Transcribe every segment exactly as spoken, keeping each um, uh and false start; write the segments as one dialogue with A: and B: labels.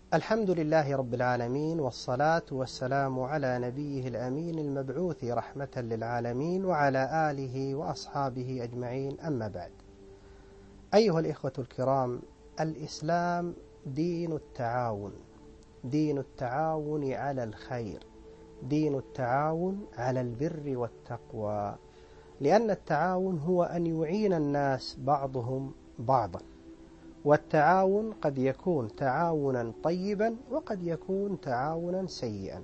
A: الحمد لله رب العالمين، والصلاة والسلام على نبيه الأمين المبعوث رحمة للعالمين وعلى آله وأصحابه أجمعين، أما بعد. أيها الإخوة الكرام، الإسلام دين التعاون، دين التعاون على الخير، دين التعاون على البر والتقوى، لأن التعاون هو أن يعين الناس بعضهم بعضا، والتعاون قد يكون تعاونا طيبا وقد يكون تعاونا سيئا.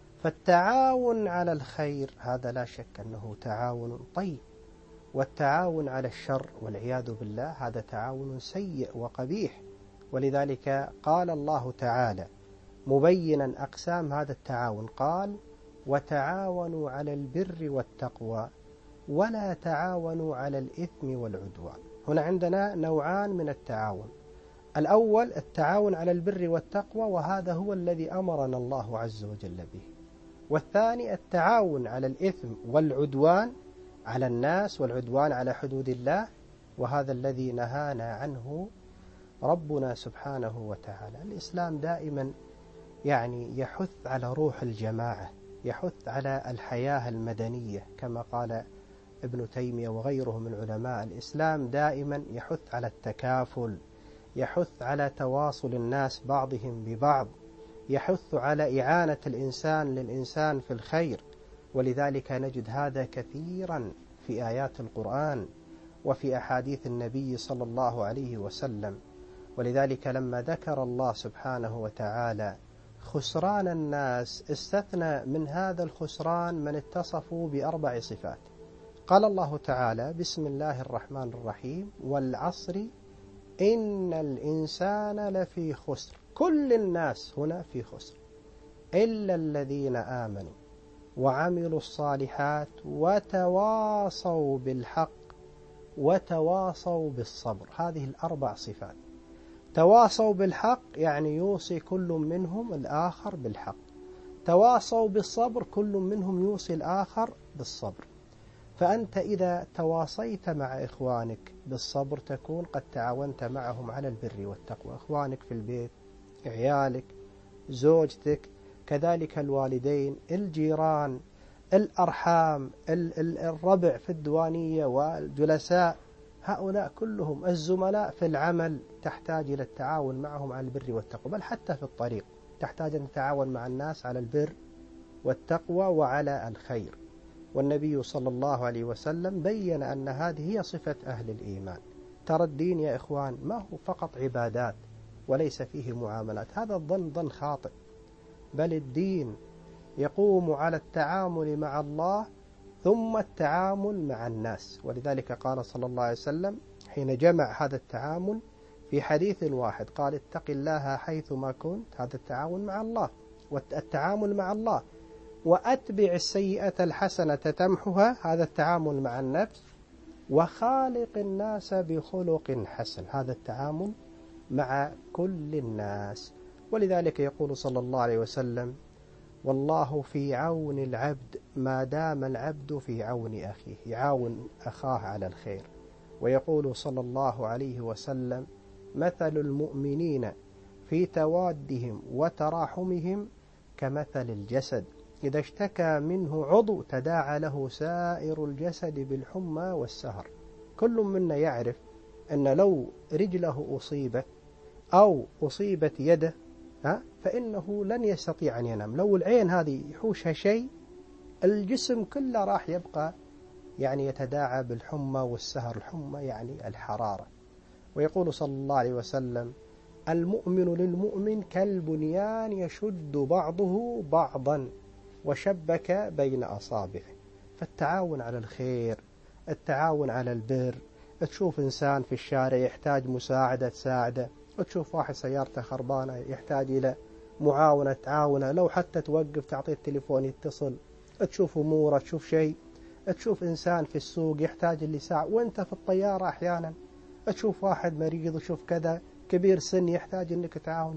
A: فالتعاون على الخير هذا لا شك أنه تعاون طيب، والتعاون على الشر والعياذ بالله هذا تعاون سيء وقبيح. ولذلك قال الله تعالى مبينا أقسام هذا التعاون، قال: وتعاونوا على البر والتقوى ولا تعاونوا على الإثم والعدوان. هنا عندنا نوعان من التعاون: الأول التعاون على البر والتقوى، وهذا هو الذي أمرنا الله عز وجل به. والثاني التعاون على الإثم والعدوان على الناس والعدوان على حدود الله، وهذا الذي نهانا عنه ربنا سبحانه وتعالى. الإسلام دائما يعني يحث على روح الجماعة، يحث على الحياة المدنية، كما قال ابن تيمية وغيره من علماء الإسلام. دائما يحث على التكافل، يحث على تواصل الناس بعضهم ببعض، يحث على إعانة الإنسان للإنسان في الخير. ولذلك نجد هذا كثيرا في آيات القرآن وفي أحاديث النبي صلى الله عليه وسلم. ولذلك لما ذكر الله سبحانه وتعالى خسران الناس استثنى من هذا الخسران من اتصفوا بأربع صفات. قال الله تعالى: بسم الله الرحمن الرحيم: والعصر إن الإنسان لفي خسر. كل الناس هنا في خسر إلا الذين آمنوا وعملوا الصالحات وتواصوا بالحق وتواصوا بالصبر. هذه الأربع صفات. تواصوا بالحق يعني يوصي كل منهم الآخر بالحق، تواصوا بالصبر كل منهم يوصي الآخر بالصبر. فأنت إذا تواصيت مع إخوانك بالصبر تكون قد تعاونت معهم على البر والتقوى. إخوانك في البيت، عيالك، زوجتك، كذلك الوالدين، الجيران، الأرحام، الربع في الديوانية والجلساء، هؤلاء كلهم الزملاء في العمل تحتاج إلى التعاون معهم على البر والتقوى. بل حتى في الطريق تحتاج أن تتعاون مع الناس على البر والتقوى وعلى الخير. والنبي صلى الله عليه وسلم بين أن هذه هي صفة أهل الإيمان. ترى الدين يا إخوان ما هو فقط عبادات وليس فيه معاملات، هذا الظن ظن خاطئ، بل الدين يقوم على التعامل مع الله ثم التعامل مع الناس. ولذلك قال صلى الله عليه وسلم حين جمع هذا التعامل في حديث واحد، قال: اتق الله حيثما كنت. هذا التعاون مع الله والتعامل مع الله. وأتبع السيئة الحسنة تمحها. هذا التعامل مع النفس. وخالق الناس بخلق حسن. هذا التعامل مع كل الناس. ولذلك يقول صلى الله عليه وسلم: والله في عون العبد ما دام العبد في عون أخيه. يعاون أخاه على الخير. ويقول صلى الله عليه وسلم: مثل المؤمنين في توادهم وتراحمهم كمثل الجسد إذا اشتكى منه عضو تداعى له سائر الجسد بالحمى والسهر. كل منا يعرف أن لو رجله أصيبت أو أصيبت يده ها فإنه لن يستطيع أن ينام. لو العين هذه يحوشها شيء الجسم كله راح يبقى يعني يتداعى بالحمى والسهر. الحمى يعني الحرارة. ويقول صلى الله عليه وسلم: المؤمن للمؤمن كالبنيان يشد بعضه بعضا وشبك بين أصابعه. فالتعاون على الخير، التعاون على البر. تشوف إنسان في الشارع يحتاج مساعدة تساعده، وتشوف واحد سيارته خربانة يحتاج إلى معاونة تعاونه، لو حتى توقف تعطيه التليفون يتصل. تشوف أموره، تشوف شيء، تشوف إنسان في السوق يحتاج اللي ساعة، وانت في الطيارة أحيانا تشوف واحد مريض وشوف كذا كبير سن يحتاج أنك تعاونه.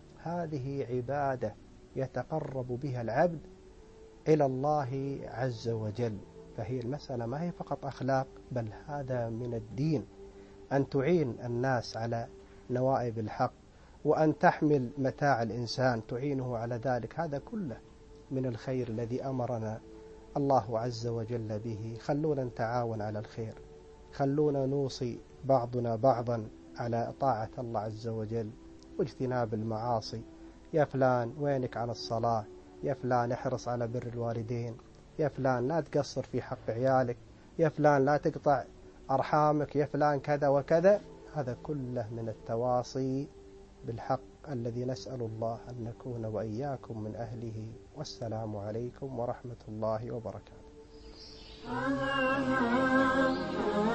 A: هذه عبادة يتقرب بها العبد إلى الله عز وجل. فهي المسألة ما هي فقط أخلاق، بل هذا من الدين، أن تعين الناس على نوائب الحق وأن تحمل متاع الإنسان تعينه على ذلك، هذا كله من الخير الذي أمرنا الله عز وجل به. خلونا نتعاون على الخير، خلونا نوصي بعضنا بعضا على طاعة الله عز وجل واجتناب المعاصي. يا فلان وينك عن الصلاة، يا فلان احرص على بر الوالدين، يا فلان لا تقصر في حق عيالك، يا فلان لا تقطع أرحامك، يا فلان كذا وكذا. هذا كله من التواصي بالحق الذي نسأل الله أن نكون وإياكم من أهله. والسلام عليكم ورحمة الله وبركاته.